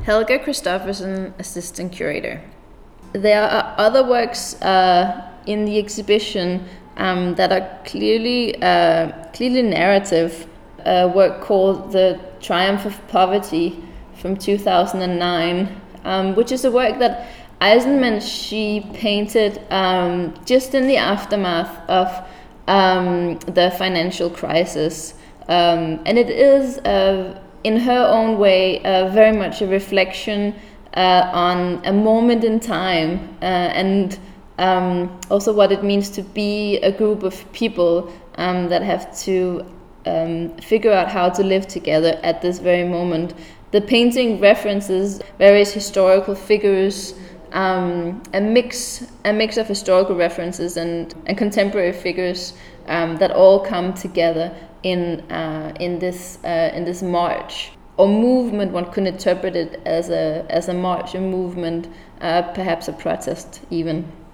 Helga Christoffersen, assistant curator. There are other works in the exhibition that are clearly narrative. A work called The Triumph of Poverty from 2009, which is a work that Eisenman, she painted just in the aftermath of the financial crisis. And it is, in her own way, very much a reflection on a moment in time and also what it means to be a group of people that have to figure out how to live together at this very moment. The painting references various historical figures, a mix of historical references and contemporary figures that all come together in this march or movement. One could interpret it as a march, a movement, perhaps a protest even.